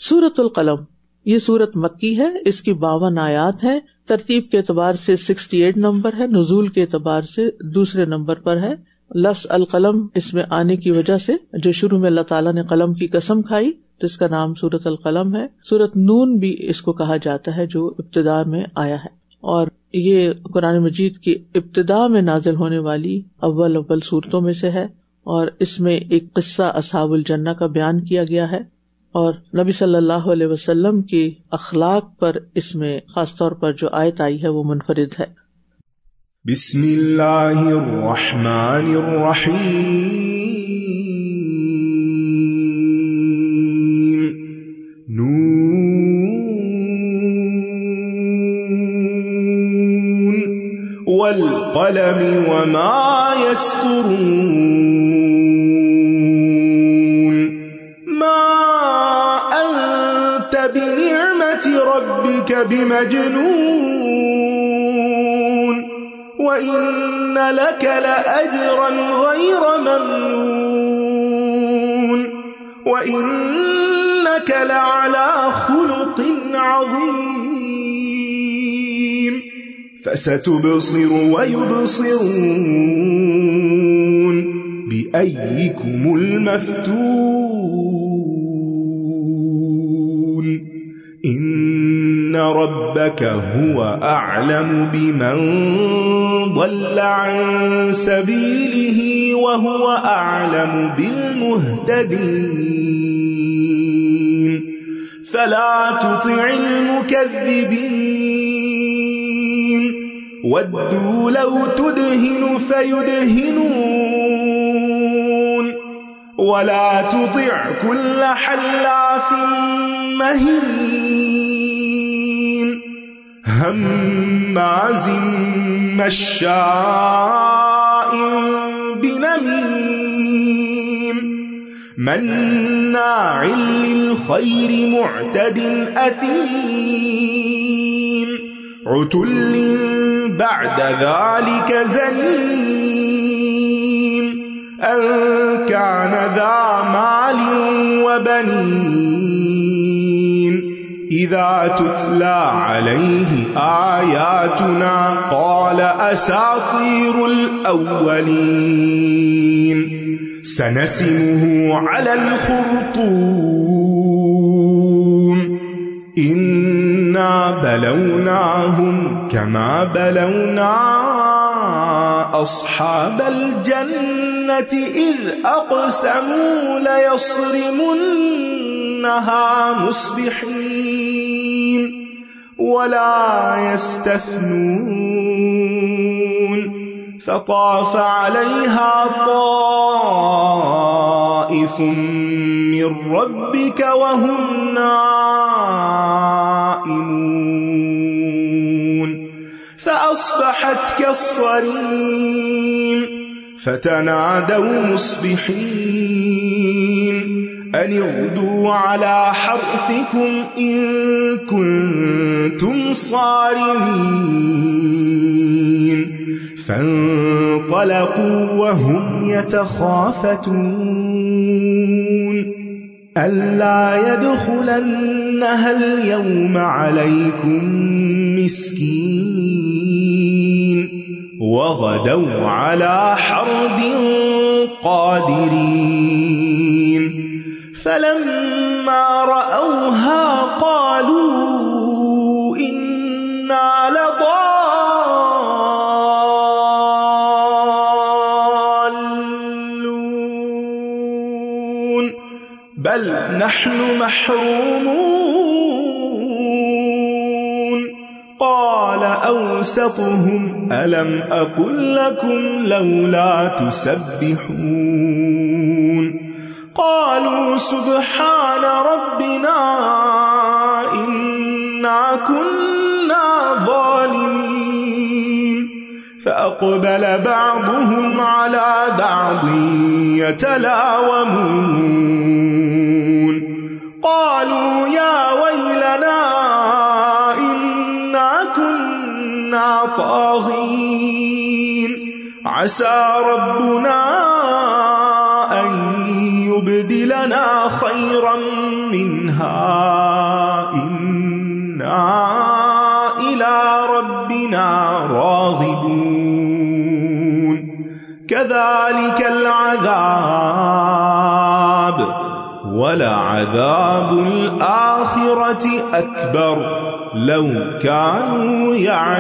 سورۃ القلم یہ سورت مکی ہے، اس کی 52 آیات ہیں، ترتیب کے اعتبار سے 68 نمبر ہے، نزول کے اعتبار سے دوسرے نمبر پر ہے۔ لفظ القلم اس میں آنے کی وجہ سے جو شروع میں اللہ تعالیٰ نے قلم کی قسم کھائی تو اس کا نام سورۃ القلم ہے۔ سورۃ نون بھی اس کو کہا جاتا ہے جو ابتدا میں آیا ہے، اور یہ قرآن مجید کی ابتدا میں نازل ہونے والی اول صورتوں میں سے ہے، اور اس میں ایک قصہ اصحاب الجنہ کا بیان کیا گیا ہے، اور نبی صلی اللہ علیہ وسلم کی اخلاق پر اس میں خاص طور پر جو آیت آئی ہے وہ منفرد ہے۔ بسم اللہ الرحمن الرحیم، نون والقلم وما يسطرون، ربك بمجنون وإن لك لأجرا غير ممنون وإنك لعلى خلق عظيم فستبصر ويبصرون بأيكم المفتون إن ربك هو أعلم بمن ضل عن سبيله وهو أعلم بالمهتدين فلا تطع المكذبين ودوا لو تدهن فيدهنون ولا تطع كل حلاف مهين هماز مشاء بنميم مناع للخير معتد أثيم عتل بعد ذلك زنيم أن كان ذا مال وبنين إذا تتلى عليه آياتنا قال أساطير الأولين سنسمه على الخرطوم إنا بلوناهم كما بلونا أصحاب الجنة إذ أقسموا ليصرمنها مصبحين ولا يستثنون فطاف عليها طائف من ربك وهم نائمون فأصبحت كالصريم فتنادوا مصبحين أن اغدوا على حرثكم إن كنتم صارمين فانطلقوا وهم يتخافتون ألا يدخلنها اليوم عليكم مسكين وغدوا على حرد قادرين فلما رأوها قالوا إنا لضالون بل نحن محرومون قال أوسطهم ألم أقل لكم لولا تسبحون قالوا سبحان ربنا إنا كنا ظالمين فأقبل بعضهم على بعض يتلاومون قالوا يا ويلنا إنا كنا طاغين عسى ربنا أن يبدلنا خيرا منها إنا إلى ربنا راغبون كذلك العذاب ولعذاب الآخرة أكبر لو كانوا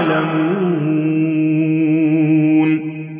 يعلمون۔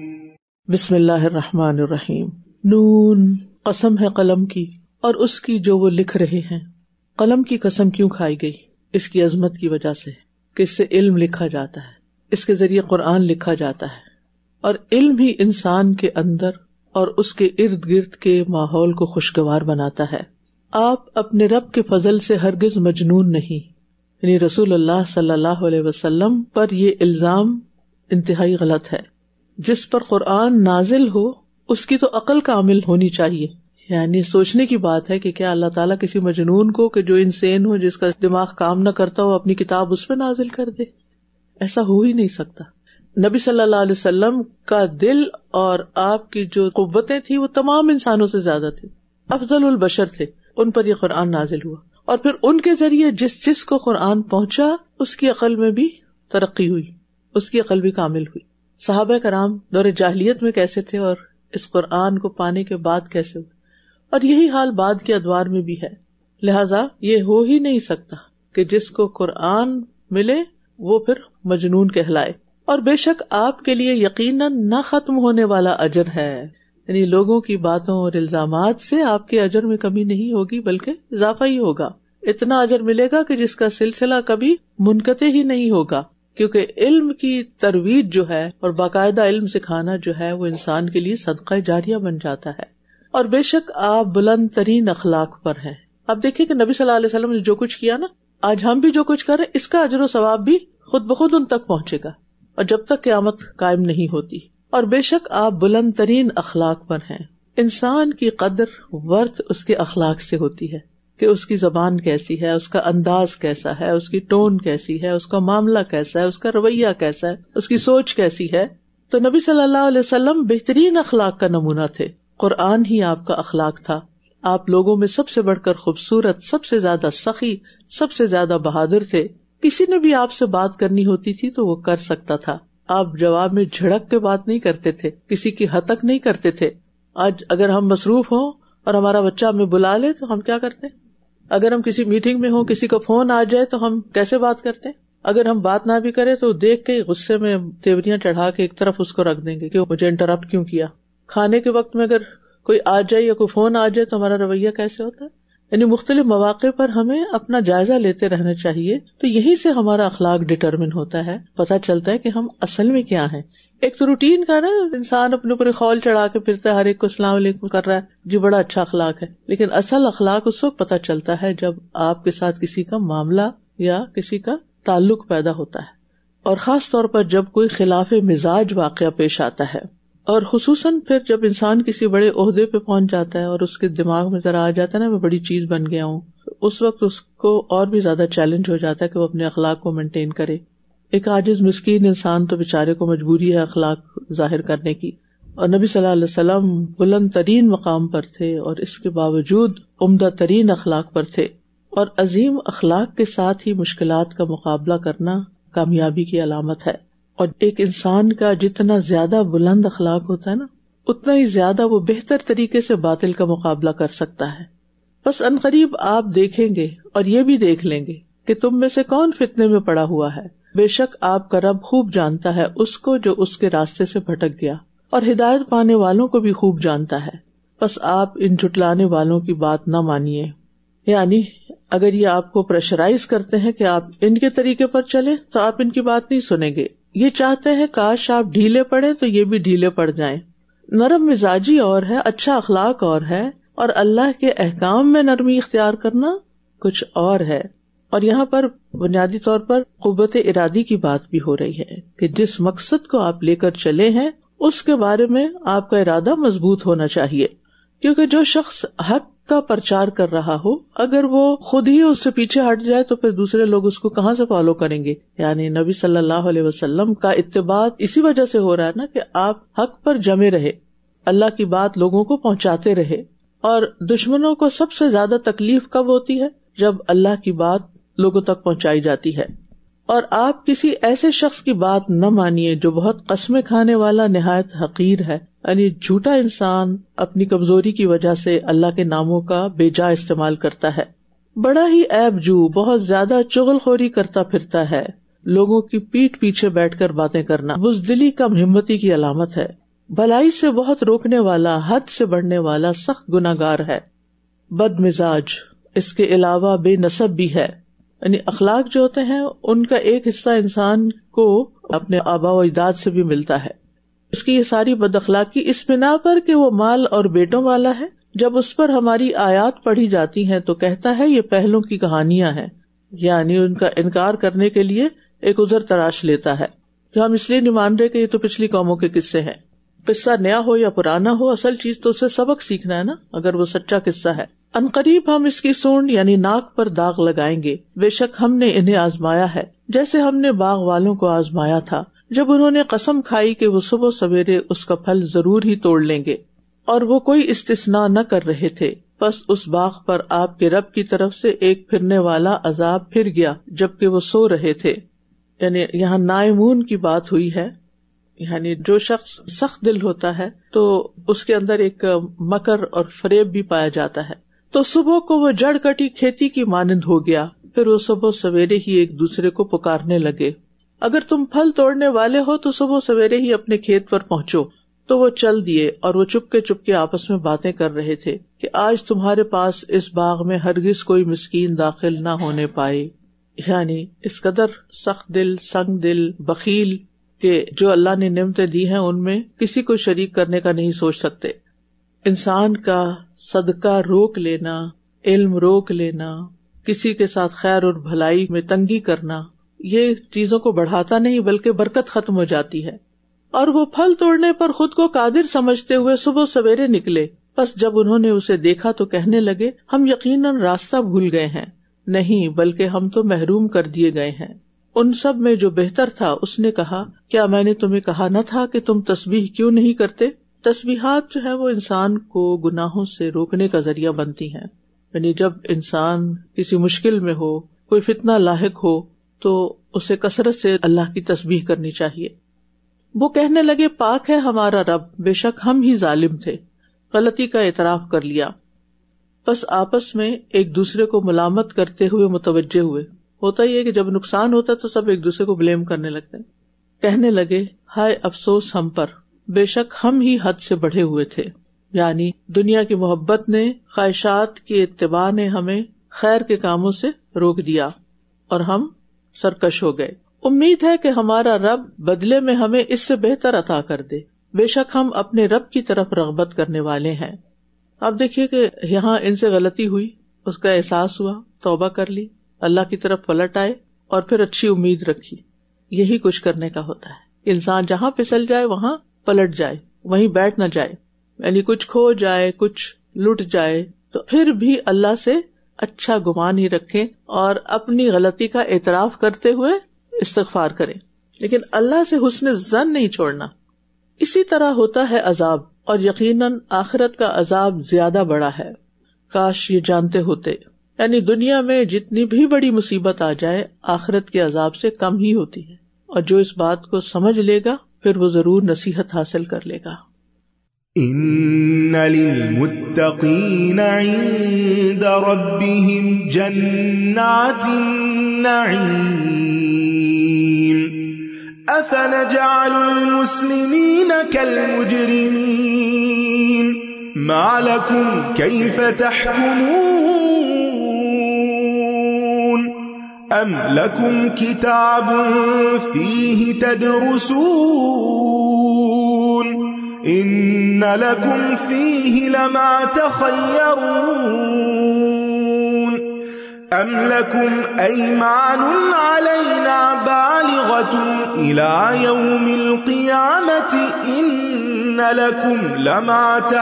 بسم اللہ الرحمن الرحیم۔ نون، قسم ہے قلم کی اور اس کی جو وہ لکھ رہے ہیں۔ قلم کی قسم کیوں کھائی گئی؟ اس کی عظمت کی وجہ سے کہ اس سے علم لکھا جاتا ہے، اس کے ذریعے قرآن لکھا جاتا ہے، اور علم ہی انسان کے اندر اور اس کے ارد گرد کے ماحول کو خوشگوار بناتا ہے۔ آپ اپنے رب کے فضل سے ہرگز مجنون نہیں، یعنی رسول اللہ صلی اللہ علیہ وسلم پر یہ الزام انتہائی غلط ہے۔ جس پر قرآن نازل ہو اس کی تو عقل کامل ہونی چاہیے، یعنی سوچنے کی بات ہے کہ کیا اللہ تعالیٰ کسی مجنون کو کہ جو انسان ہو، جس کا دماغ کام نہ کرتا ہو، اپنی کتاب اس پہ نازل کر دے؟ ایسا ہو ہی نہیں سکتا۔ نبی صلی اللہ علیہ وسلم کا دل اور آپ کی جو قوتیں تھی وہ تمام انسانوں سے زیادہ تھی، افضل البشر تھے، ان پر یہ قرآن نازل ہوا، اور پھر ان کے ذریعے جس کو قرآن پہنچا اس کی عقل میں بھی ترقی ہوئی، اس کی عقل بھی کامل ہوئی۔ صحابہ کرام دور جاہلیت میں کیسے تھے اور اس قرآن کو پانے کے بعد کیسے ہوئے، اور یہی حال بعد کے ادوار میں بھی ہے۔ لہذا یہ ہو ہی نہیں سکتا کہ جس کو قرآن ملے وہ پھر مجنون کہلائے۔ اور بے شک آپ کے لیے یقیناً نہ ختم ہونے والا اجر ہے، یعنی لوگوں کی باتوں اور الزامات سے آپ کے اجر میں کمی نہیں ہوگی بلکہ اضافہ ہی ہوگا۔ اتنا اجر ملے گا کہ جس کا سلسلہ کبھی منقطع ہی نہیں ہوگا، کیونکہ علم کی ترویج جو ہے اور باقاعدہ علم سکھانا جو ہے وہ انسان کے لیے صدقہ جاریہ بن جاتا ہے۔ اور بے شک آپ بلند ترین اخلاق پر ہیں۔ اب دیکھیں کہ نبی صلی اللہ علیہ وسلم نے جو کچھ کیا نا، آج ہم بھی جو کچھ کر رہے ہیں اس کا اجر و ثواب بھی خود بخود ان تک پہنچے گا، اور جب تک قیامت قائم نہیں ہوتی۔ اور بے شک آپ بلند ترین اخلاق پر ہیں۔ انسان کی قدر ورث اس کے اخلاق سے ہوتی ہے کہ اس کی زبان کیسی ہے، اس کا انداز کیسا ہے، اس کی ٹون کیسی ہے، اس کا معاملہ کیسا ہے، اس کا رویہ کیسا ہے، اس کی سوچ کیسی ہے۔ تو نبی صلی اللہ علیہ وسلم بہترین اخلاق کا نمونہ تھے، قرآن ہی آپ کا اخلاق تھا۔ آپ لوگوں میں سب سے بڑھ کر خوبصورت، سب سے زیادہ سخی، سب سے زیادہ بہادر تھے۔ کسی نے بھی آپ سے بات کرنی ہوتی تھی تو وہ کر سکتا تھا۔ آپ جواب میں جھڑک کے بات نہیں کرتے تھے، کسی کی ہتک نہیں کرتے تھے۔ آج اگر ہم مصروف ہوں اور ہمارا بچہ ہمیں بلا لے تو ہم کیا کرتے ہیں؟ اگر ہم کسی میٹنگ میں ہوں، کسی کا فون آ جائے تو ہم کیسے بات کرتے ہیں؟ اگر ہم بات نہ بھی کریں تو دیکھ کے غصے میں تیوریاں چڑھا کے ایک طرف اس کو رکھ دیں گے کہ مجھے انٹرپٹ کیوں کیا۔ کھانے کے وقت میں اگر کوئی آ جائے یا کوئی فون آ جائے تو ہمارا رویہ کیسے ہوتا ہے؟ یعنی مختلف مواقع پر ہمیں اپنا جائزہ لیتے رہنا چاہیے۔ تو یہی سے ہمارا اخلاق ڈٹرمن ہوتا ہے، پتہ چلتا ہے کہ ہم اصل میں کیا ہیں۔ ایک تو روٹین کا نا، انسان اپنے اوپر خول چڑھا کے پھرتا ہے، ہر ایک کو السلام علیکم کر رہا ہے، جی بڑا اچھا اخلاق ہے، لیکن اصل اخلاق اس وقت پتہ چلتا ہے جب آپ کے ساتھ کسی کا معاملہ یا کسی کا تعلق پیدا ہوتا ہے، اور خاص طور پر جب کوئی خلاف مزاج واقعہ پیش آتا ہے، اور خصوصاً پھر جب انسان کسی بڑے عہدے پہ پہنچ جاتا ہے اور اس کے دماغ میں ذرا آ جاتا ہے نا میں بڑی چیز بن گیا ہوں، اس وقت اس کو اور بھی زیادہ چیلنج ہو جاتا ہے کہ وہ اپنے اخلاق کو مینٹین کرے۔ ایک عاجز مسکین انسان تو بیچارے کو مجبوری ہے اخلاق ظاہر کرنے کی، اور نبی صلی اللہ علیہ وسلم بلند ترین مقام پر تھے اور اس کے باوجود عمدہ ترین اخلاق پر تھے، اور عظیم اخلاق کے ساتھ ہی مشکلات کا مقابلہ کرنا کامیابی کی علامت ہے۔ اور ایک انسان کا جتنا زیادہ بلند اخلاق ہوتا ہے نا، اتنا ہی زیادہ وہ بہتر طریقے سے باطل کا مقابلہ کر سکتا ہے۔ بس عنقریب آپ دیکھیں گے اور یہ بھی دیکھ لیں گے کہ تم میں سے کون فتنے میں پڑا ہوا ہے۔ بے شک آپ کا رب خوب جانتا ہے اس کو جو اس کے راستے سے بھٹک گیا، اور ہدایت پانے والوں کو بھی خوب جانتا ہے۔ بس آپ ان جھٹلانے والوں کی بات نہ مانیے، یعنی اگر یہ آپ کو پریشرائز کرتے ہیں کہ آپ ان کے طریقے پر چلیں تو آپ ان کی بات نہیں سنیں گے۔ یہ چاہتے ہیں کاش آپ ڈھیلے پڑے تو یہ بھی ڈھیلے پڑ جائیں۔ نرم مزاجی اور ہے، اچھا اخلاق اور ہے، اور اللہ کے احکام میں نرمی اختیار کرنا کچھ اور ہے۔ اور یہاں پر بنیادی طور پر قوت ارادی کی بات بھی ہو رہی ہے کہ جس مقصد کو آپ لے کر چلے ہیں اس کے بارے میں آپ کا ارادہ مضبوط ہونا چاہیے، کیونکہ جو شخص حق کا پرچار کر رہا ہو اگر وہ خود ہی اس سے پیچھے ہٹ جائے تو پھر دوسرے لوگ اس کو کہاں سے فالو کریں گے؟ یعنی نبی صلی اللہ علیہ وسلم کا اتباع اسی وجہ سے ہو رہا ہے نا کہ آپ حق پر جمے رہے، اللہ کی بات لوگوں کو پہنچاتے رہے، اور دشمنوں کو سب سے زیادہ تکلیف کب ہوتی ہے؟ جب اللہ کی بات لوگوں تک پہنچائی جاتی ہے. اور آپ کسی ایسے شخص کی بات نہ مانیے جو بہت قسمیں کھانے والا نہایت حقیر ہے، یعنی جھوٹا انسان اپنی کمزوری کی وجہ سے اللہ کے ناموں کا بے جا استعمال کرتا ہے. بڑا ہی عیب جو بہت زیادہ چغل خوری کرتا پھرتا ہے. لوگوں کی پیٹھ پیچھے بیٹھ کر باتیں کرنا بزدلی کم ہمتی کی علامت ہے. بھلائی سے بہت روکنے والا، حد سے بڑھنے والا سخت گناہگار ہے. بد مزاج، اس کے علاوہ بے نسب بھی ہے. یعنی اخلاق جو ہوتے ہیں ان کا ایک حصہ انسان کو اپنے آباء و اجداد سے بھی ملتا ہے. اس کی یہ ساری بد اخلاقی اس بنا پر کہ وہ مال اور بیٹوں والا ہے، جب اس پر ہماری آیات پڑھی جاتی ہیں تو کہتا ہے یہ پہلوں کی کہانیاں ہیں، یعنی ان کا انکار کرنے کے لیے ایک عذر تراش لیتا ہے کہ ہم اس لیے نہیں مان رہے کہ یہ تو پچھلی قوموں کے قصے ہیں. قصہ نیا ہو یا پرانا ہو، اصل چیز تو اسے سبق سیکھنا ہے نا، اگر وہ سچا قصہ ہے. عنقریب ہم اس کی سونڈ یعنی ناک پر داغ لگائیں گے. بے شک ہم نے انہیں آزمایا ہے جیسے ہم نے باغ والوں کو آزمایا تھا جب انہوں نے قسم کھائی کہ وہ صبح سویرے اس کا پھل ضرور ہی توڑ لیں گے، اور وہ کوئی استثناء نہ کر رہے تھے. بس اس باغ پر آپ کے رب کی طرف سے ایک پھرنے والا عذاب پھر گیا جبکہ وہ سو رہے تھے. یعنی یہاں نائمون کی بات ہوئی ہے، یعنی جو شخص سخت دل ہوتا ہے تو اس کے اندر ایک مکر اور فریب بھی پایا جاتا ہے. تو صبح کو وہ جڑ کٹی کھیتی کی مانند ہو گیا، پھر وہ صبح سویرے ہی ایک دوسرے کو پکارنے لگے. اگر تم پھل توڑنے والے ہو تو صبح سویرے ہی اپنے کھیت پر پہنچو. تو وہ چل دیے اور وہ چپکے آپس میں باتیں کر رہے تھے کہ آج تمہارے پاس اس باغ میں ہرگز کوئی مسکین داخل نہ ہونے پائے. یعنی اس قدر سخت دل، سنگ دل، بخیل کہ جو اللہ نے نعمتیں دی ہیں ان میں کسی کو شریک کرنے کا نہیں سوچ سکتے. انسان کا صدقہ روک لینا، علم روک لینا، کسی کے ساتھ خیر اور بھلائی میں تنگی کرنا، یہ چیزوں کو بڑھاتا نہیں بلکہ برکت ختم ہو جاتی ہے. اور وہ پھل توڑنے پر خود کو قادر سمجھتے ہوئے صبح سویرے نکلے. بس جب انہوں نے اسے دیکھا تو کہنے لگے ہم یقیناً راستہ بھول گئے ہیں. نہیں بلکہ ہم تو محروم کر دیے گئے ہیں. ان سب میں جو بہتر تھا اس نے کہا کیا میں نے تمہیں کہا نہ تھا کہ تم تسبیح کیوں نہیں کرتے؟ تسبیحات جو ہے وہ انسان کو گناہوں سے روکنے کا ذریعہ بنتی ہیں. یعنی جب انسان کسی مشکل میں ہو، کوئی فتنہ لاحق ہو تو اسے کثرت سے اللہ کی تسبیح کرنی چاہیے. وہ کہنے لگے پاک ہے ہمارا رب، بے شک ہم ہی ظالم تھے. غلطی کا اعتراف کر لیا. بس آپس میں ایک دوسرے کو ملامت کرتے ہوئے متوجہ ہوئے. ہوتا ہی ہے کہ جب نقصان ہوتا ہے تو سب ایک دوسرے کو بلیم کرنے لگتے ہیں. کہنے لگے ہائے افسوس ہم پر، بے شک ہم ہی حد سے بڑھے ہوئے تھے. یعنی دنیا کی محبت نے، خواہشات کے اتباع نے ہمیں خیر کے کاموں سے روک دیا اور ہم سرکش ہو گئے. امید ہے کہ ہمارا رب بدلے میں ہمیں اس سے بہتر عطا کر دے. بے شک ہم اپنے رب کی طرف رغبت کرنے والے ہیں. اب دیکھیے کہ یہاں ان سے غلطی ہوئی، اس کا احساس ہوا، توبہ کر لی، اللہ کی طرف پلٹ آئے اور پھر اچھی امید رکھی. یہی کچھ کرنے کا ہوتا ہے. انسان جہاں پھسل جائے وہاں پلٹ جائے، وہیں بیٹھ نہ جائے. یعنی کچھ کھو جائے، کچھ لٹ جائے تو پھر بھی اللہ سے اچھا گمان ہی رکھیں اور اپنی غلطی کا اعتراف کرتے ہوئے استغفار کریں، لیکن اللہ سے حسن ظن نہیں چھوڑنا. اسی طرح ہوتا ہے عذاب، اور یقیناً آخرت کا عذاب زیادہ بڑا ہے. کاش یہ جانتے ہوتے. یعنی دنیا میں جتنی بھی بڑی مصیبت آ جائے آخرت کے عذاب سے کم ہی ہوتی ہے، اور جو اس بات کو سمجھ لے گا پھر وہ ضرور نصیحت حاصل کر لے گا. ان للمتقین عند ربهم جنات النعیم افنجعل المسلمین كالمجرمین ما لكم كيف تحكمون ام لكم كتاب فيه تدرسون ان لكم فيه لما تخيرون ام لكم ايمان علينا بالغة الى يوم القيامة ان لكم لما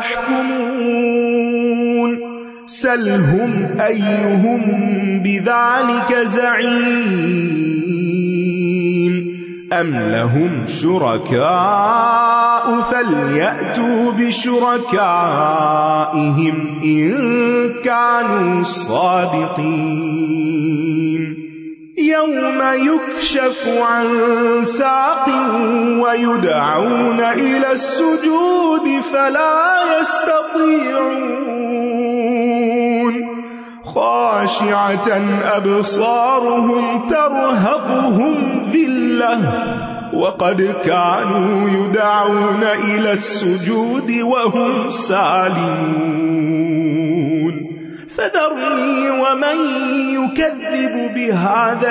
تحكمون سلهم ايهم بذلك زعيم ام لهم شركاء فليأتوا بشركائهم إن كانوا صادقين يوم يكشف عن ساق ويدعون إلى السجود فلا يستطيعون خاشعة أبصارهم ترهقهم ذلة وقد كانوا يدعون إلى السجود وهم سالمون فذرني ومن يكذب بهذا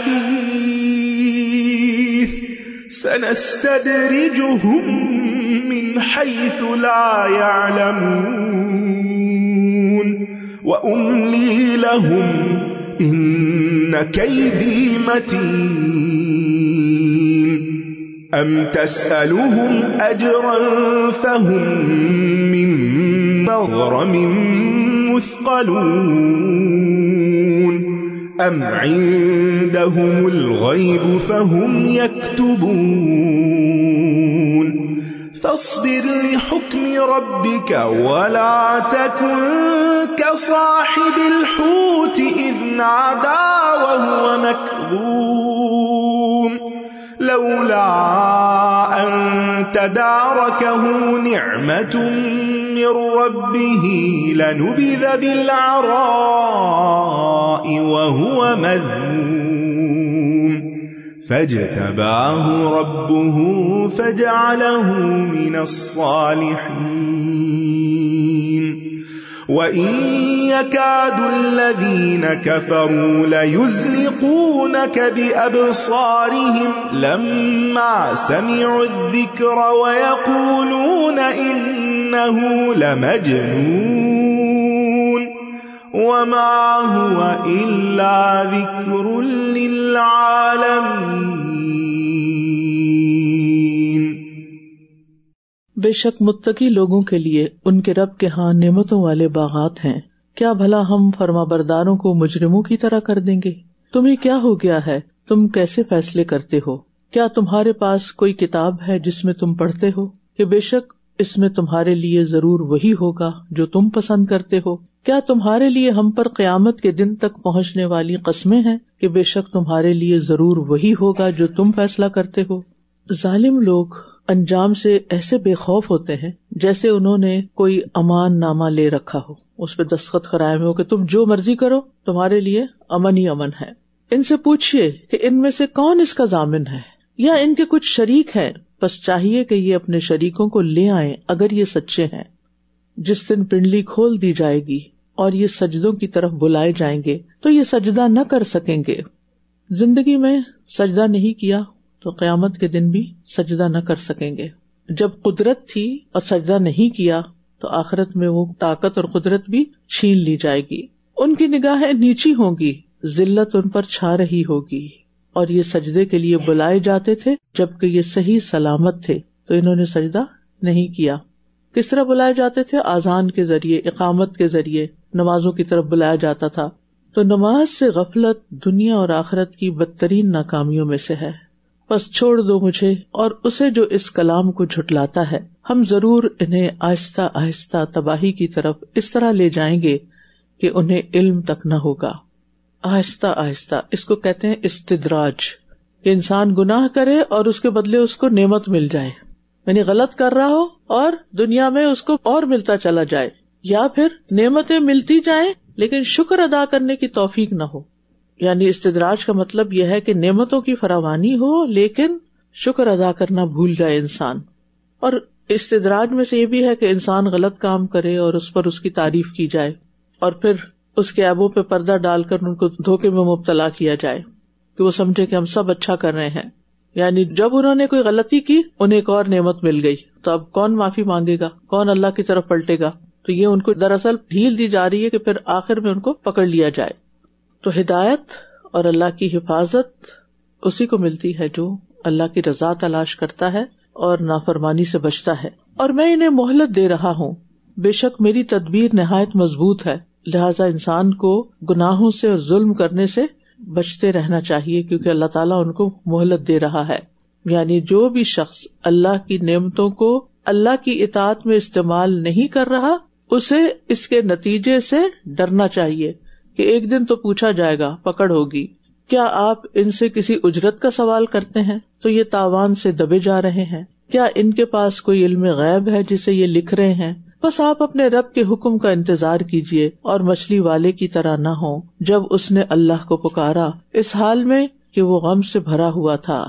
الحديث سنستدرجهم من حيث لا يعلمون وأملي لهم إن كيدي متين أم تسألهم أجرا فهم من مغرم مثقلون أم عندهم الغيب فهم يكتبون فاصبر لحكم ربك ولا تكن كصاحب الحوت إذ نادى وهو مكظوم لولا أن تداركه نعمة من ربه لنبذ بالعراء وهو مذموم فاجتباه ربه فجعله من الصالحين وإن يكاد الذين كفروا ليزلقونك بأبصارهم لما سمعوا الذكر ويقولون إنه لمجنون وما هو إلا ذكر للعالمين. بے شک متقی لوگوں کے لیے ان کے رب کے ہاں نعمتوں والے باغات ہیں. کیا بھلا ہم فرما برداروں کو مجرموں کی طرح کر دیں گے؟ تمہیں کیا ہو گیا ہے؟ تم کیسے فیصلے کرتے ہو؟ کیا تمہارے پاس کوئی کتاب ہے جس میں تم پڑھتے ہو کہ بے شک اس میں تمہارے لیے ضرور وہی ہوگا جو تم پسند کرتے ہو؟ کیا تمہارے لیے ہم پر قیامت کے دن تک پہنچنے والی قسمیں ہیں کہ بے شک تمہارے لیے ضرور وہی ہوگا جو تم فیصلہ کرتے ہو؟ ظالم لوگ انجام سے ایسے بے خوف ہوتے ہیں جیسے انہوں نے کوئی امان نامہ لے رکھا ہو، اس پہ دستخط کرائے ہوئے ہو کہ تم جو مرضی کرو تمہارے لیے امن ہی امن ہے. ان سے پوچھئے کہ ان میں سے کون اس کا ضامن ہے، یا ان کے کچھ شریک ہیں، بس چاہیے کہ یہ اپنے شریکوں کو لے آئیں اگر یہ سچے ہیں. جس دن پنڈلی کھول دی جائے گی اور یہ سجدوں کی طرف بلائے جائیں گے تو یہ سجدہ نہ کر سکیں گے. زندگی میں سجدہ نہیں کیا تو قیامت کے دن بھی سجدہ نہ کر سکیں گے. جب قدرت تھی اور سجدہ نہیں کیا تو آخرت میں وہ طاقت اور قدرت بھی چھین لی جائے گی. ان کی نگاہیں نیچی ہوں گی، ذلت ان پر چھا رہی ہوگی. اور یہ سجدے کے لیے بلائے جاتے تھے جبکہ یہ صحیح سلامت تھے تو انہوں نے سجدہ نہیں کیا. کس طرح بلائے جاتے تھے؟ آذان کے ذریعے، اقامت کے ذریعے نمازوں کی طرف بلایا جاتا تھا. تو نماز سے غفلت دنیا اور آخرت کی بدترین ناکامیوں میں سے ہے. بس چھوڑ دو مجھے اور اسے جو اس کلام کو جھٹلاتا ہے، ہم ضرور انہیں آہستہ آہستہ تباہی کی طرف اس طرح لے جائیں گے کہ انہیں علم تک نہ ہوگا. آہستہ آہستہ اس کو کہتے ہیں استدراج، کہ انسان گناہ کرے اور اس کے بدلے اس کو نعمت مل جائے، یعنی غلط کر رہا ہو اور دنیا میں اس کو اور ملتا چلا جائے، یا پھر نعمتیں ملتی جائیں لیکن شکر ادا کرنے کی توفیق نہ ہو. یعنی استدراج کا مطلب یہ ہے کہ نعمتوں کی فراوانی ہو لیکن شکر ادا کرنا بھول جائے انسان. اور استدراج میں سے یہ بھی ہے کہ انسان غلط کام کرے اور اس پر اس کی تعریف کی جائے اور پھر اس کے عیبوں پہ پردہ ڈال کر ان کو دھوکے میں مبتلا کیا جائے کہ وہ سمجھے کہ ہم سب اچھا کر رہے ہیں. یعنی جب انہوں نے کوئی غلطی کی انہیں ایک اور نعمت مل گئی تو اب کون معافی مانگے گا، کون اللہ کی طرف پلٹے گا؟ تو یہ ان کو دراصل ڈھیل دی جا رہی ہے کہ پھر آخر میں ان کو پکڑ لیا جائے. تو ہدایت اور اللہ کی حفاظت اسی کو ملتی ہے جو اللہ کی رضا تلاش کرتا ہے اور نافرمانی سے بچتا ہے. اور میں انہیں مہلت دے رہا ہوں، بے شک میری تدبیر نہایت مضبوط ہے. لہٰذا انسان کو گناہوں سے اور ظلم کرنے سے بچتے رہنا چاہیے کیونکہ اللہ تعالیٰ ان کو مہلت دے رہا ہے. یعنی جو بھی شخص اللہ کی نعمتوں کو اللہ کی اطاعت میں استعمال نہیں کر رہا اسے اس کے نتیجے سے ڈرنا چاہیے کہ ایک دن تو پوچھا جائے گا، پکڑ ہوگی۔ کیا آپ ان سے کسی اجرت کا سوال کرتے ہیں تو یہ تاوان سے دبے جا رہے ہیں؟ کیا ان کے پاس کوئی علم غیب ہے جسے یہ لکھ رہے ہیں؟ بس آپ اپنے رب کے حکم کا انتظار کیجیے اور مچھلی والے کی طرح نہ ہو جب اس نے اللہ کو پکارا اس حال میں کہ وہ غم سے بھرا ہوا تھا۔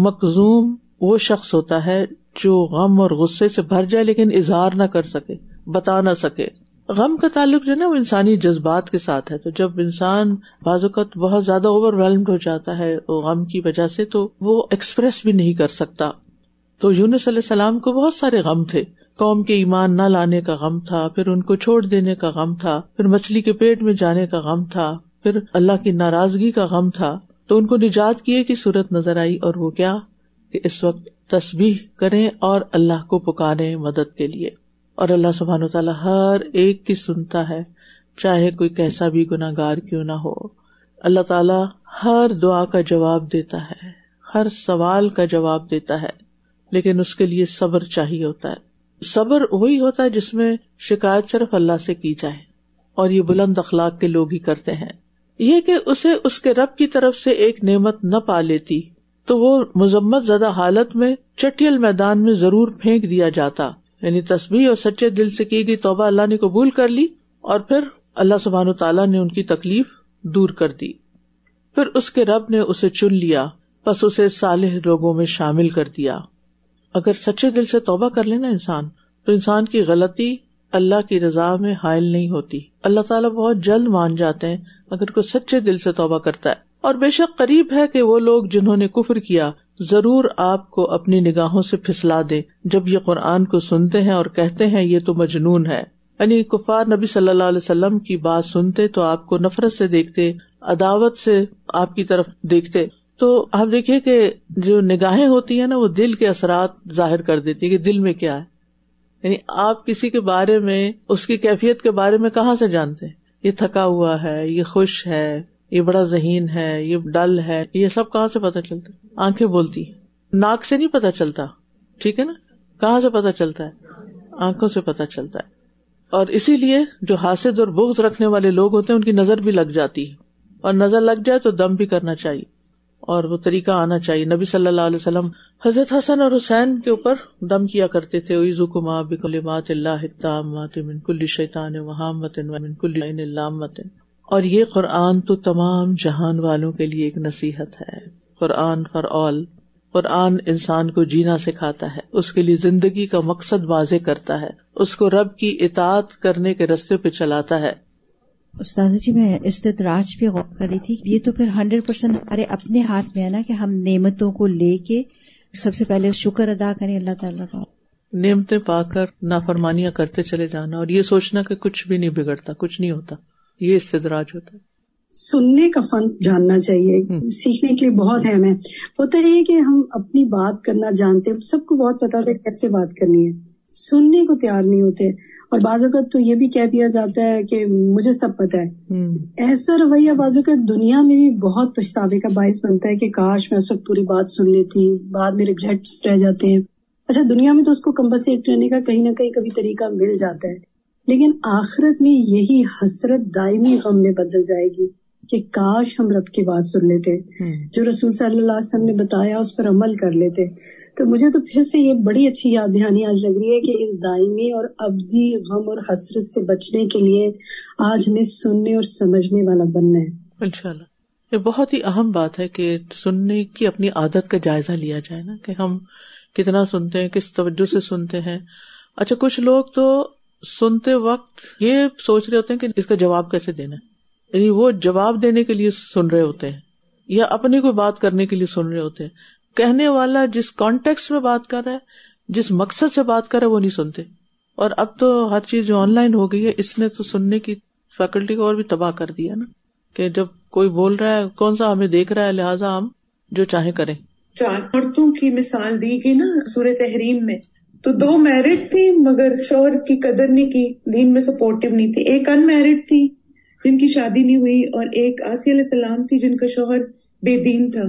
مکظوم وہ شخص ہوتا ہے جو غم اور غصے سے بھر جائے لیکن اظہار نہ کر سکے، بتا نہ سکے۔ غم کا تعلق جو ہے نا وہ انسانی جذبات کے ساتھ ہے، تو جب انسان بعض اوقات بہت زیادہ اوور ویلمڈ ہو جاتا ہے غم کی وجہ سے تو وہ ایکسپریس بھی نہیں کر سکتا۔ تو یونس علیہ السلام کو بہت سارے غم تھے، قوم کے ایمان نہ لانے کا غم تھا، پھر ان کو چھوڑ دینے کا غم تھا، پھر مچھلی کے پیٹ میں جانے کا غم تھا، پھر اللہ کی ناراضگی کا غم تھا۔ تو ان کو نجات کی ایک ہی صورت نظر آئی، اور وہ کیا کہ اس وقت تسبیح کریں اور اللہ کو پکاریں مدد کے لیے۔ اور اللہ سبحانہ وتعالیٰ ہر ایک کی سنتا ہے، چاہے کوئی کیسا بھی گناہ گار کیوں نہ ہو۔ اللہ تعالیٰ ہر دعا کا جواب دیتا ہے، ہر سوال کا جواب دیتا ہے، لیکن اس کے لیے صبر چاہیے ہوتا ہے۔ صبر وہی ہوتا ہے جس میں شکایت صرف اللہ سے کی جائے، اور یہ بلند اخلاق کے لوگ ہی کرتے ہیں۔ یہ کہ اسے اس کے رب کی طرف سے ایک نعمت نہ پا لیتی تو وہ مذمت زدہ حالت میں چٹیل میدان میں ضرور پھینک دیا جاتا، یعنی تسبیح اور سچے دل سے کی گئی توبہ اللہ نے قبول کر لی، اور پھر اللہ سبحانہ تعالیٰ نے ان کی تکلیف دور کر دی۔ پھر اس کے رب نے اسے چن لیا، پس اسے صالح لوگوں میں شامل کر دیا۔ اگر سچے دل سے توبہ کر لینا انسان، تو انسان کی غلطی اللہ کی رضا میں حائل نہیں ہوتی۔ اللہ تعالیٰ بہت جلد مان جاتے ہیں اگر کوئی سچے دل سے توبہ کرتا ہے۔ اور بے شک قریب ہے کہ وہ لوگ جنہوں نے کفر کیا ضرور آپ کو اپنی نگاہوں سے پھسلا دیں جب یہ قرآن کو سنتے ہیں اور کہتے ہیں یہ تو مجنون ہے۔ یعنی کفار نبی صلی اللہ علیہ وسلم کی بات سنتے تو آپ کو نفرت سے دیکھتے، عداوت سے آپ کی طرف دیکھتے۔ تو آپ دیکھیے کہ جو نگاہیں ہوتی ہیں نا وہ دل کے اثرات ظاہر کر دیتی ہے کہ دل میں کیا ہے۔ یعنی آپ کسی کے بارے میں، اس کی کیفیت کے بارے میں کہاں سے جانتے ہیں؟ یہ تھکا ہوا ہے، یہ خوش ہے، یہ بڑا ذہین ہے، یہ ڈل ہے، یہ سب کہاں سے پتا چلتا ہے؟ آنکھیں بولتی ہیں، ناک سے نہیں پتا چلتا، ٹھیک ہے نا؟ کہاں سے پتا چلتا ہے؟ آنکھوں سے پتا چلتا ہے۔ اور اسی لیے جو حاسد اور بغض رکھنے والے لوگ ہوتے ہیں ان کی نظر بھی لگ جاتی ہے، اور نظر لگ جائے تو دم بھی کرنا چاہیے، اور وہ طریقہ آنا چاہیے۔ نبی صلی اللہ علیہ وسلم حضرت حسن اور حسین کے اوپر دم کیا کرتے تھے، اعوذکما بکلمات اللہ التامات من کل شیطان وہامۃ ومن کل عین لامۃ۔ اور یہ قرآن تو تمام جہان والوں کے لیے ایک نصیحت ہے۔ قرآن فار آل، قرآن انسان کو جینا سکھاتا ہے، اس کے لیے زندگی کا مقصد واضح کرتا ہے، اس کو رب کی اطاعت کرنے کے راستے پہ چلاتا ہے۔ استاذہ جی، میں استدراج پہ غور کر رہی تھی، یہ تو پھر 100% ہمارے اپنے ہاتھ میں ہے نا کہ ہم نعمتوں کو لے کے سب سے پہلے شکر ادا کریں اللہ تعالیٰ کا، نعمتیں پا کر نافرمانیاں کرتے چلے جانا اور یہ سوچنا کہ کچھ بھی نہیں بگڑتا، کچھ نہیں ہوتا، یہ استدراج ہوتا ہے۔ سننے کا فن جاننا چاہیے، سیکھنے کے لیے بہت اہم ہے۔ ہوتا یہ کہ ہم اپنی بات کرنا جانتے، سب کو بہت پتا ہے کیسے بات کرنی ہے، سننے کو تیار نہیں ہوتے، اور بعض اوقات تو یہ بھی کہہ دیا جاتا ہے کہ مجھے سب پتا ہے۔ ایسا رویہ بعض اوقات دنیا میں بھی بہت پچھتاوے کا باعث بنتا ہے کہ کاش میں اس وقت پوری بات سن لیتی، بعد میں ریگریٹس رہ جاتے ہیں۔ اچھا، دنیا میں تو اس کو کمپنسیٹ کرنے کا کہیں نہ کہیں کبھی طریقہ مل جاتا ہے، لیکن آخرت میں یہی حسرت دائمی غم میں بدل جائے گی کہ کاش ہم رب کی بات سن لیتے، جو رسول صلی اللہ علیہ وسلم نے بتایا اس پر عمل کر لیتے۔ تو مجھے تو پھر سے یہ بڑی اچھی یاد دہانی آج لگ رہی ہے کہ اس دائمی اور ابدی غم اور حسرت سے بچنے کے لیے آج ہمیں سننے اور سمجھنے والا بننا ہے۔ انشاءاللہ یہ بہت ہی اہم بات ہے کہ سننے کی اپنی عادت کا جائزہ لیا جائے نا، کہ ہم کتنا سنتے ہیں، کس توجہ سے سنتے ہیں۔ اچھا، کچھ لوگ تو سنتے وقت یہ سوچ رہے ہوتے ہیں کہ اس کا جواب کیسے دینا ہے، یعنی وہ جواب دینے کے لیے سن رہے ہوتے ہیں یا اپنی کوئی بات کرنے کے لیے سن رہے ہوتے ہیں۔ کہنے والا جس کانٹیکسٹ میں بات کر رہا ہے، جس مقصد سے بات کر رہا ہے، وہ نہیں سنتے۔ اور اب تو ہر چیز جو آن لائن ہو گئی ہے، اس نے تو سننے کی فیکلٹی کو اور بھی تباہ کر دیا نا، کہ جب کوئی بول رہا ہے کون سا ہمیں دیکھ رہا ہے، لہٰذا ہم جو چاہیں کریں۔ 4 عورتوں کی مثال دی گئی نا سورہ تحریم میں، تو 2 میرڈ تھی مگر شوہر کی قدر نہیں کی، دین میں سپورٹو نہیں تھی۔ ایک ان میرڈ تھی جن کی شادی نہیں ہوئی، اور ایک آسیہ علیہ السلام تھی جن کا شوہر بے دین تھا،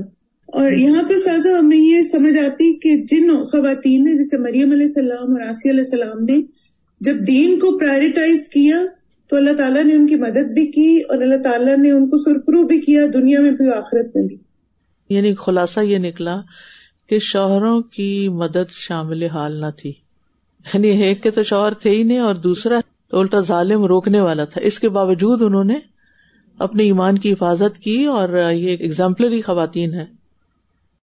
اور یہاں پہ استاذہ ہمیں یہ سمجھ آتی کہ جن خواتین نے جیسے مریم علیہ السلام اور آسیہ علیہ السلام نے جب دین کو پرائرٹائز کیا تو اللہ تعالیٰ نے ان کی مدد بھی کی اور اللہ تعالیٰ نے ان کو سرخرو بھی کیا دنیا میں بھی آخرت میں بھی. یعنی خلاصہ یہ نکلا کہ شوہروں کی مدد شامل حال نہ تھی. یعنی ایک کے تو شوہر تھے ہی نہیں اور دوسرا الٹا ظالم روکنے والا تھا. اس کے باوجود انہوں نے اپنے ایمان کی حفاظت کی اور یہ ایگزامپلری خواتین ہیں.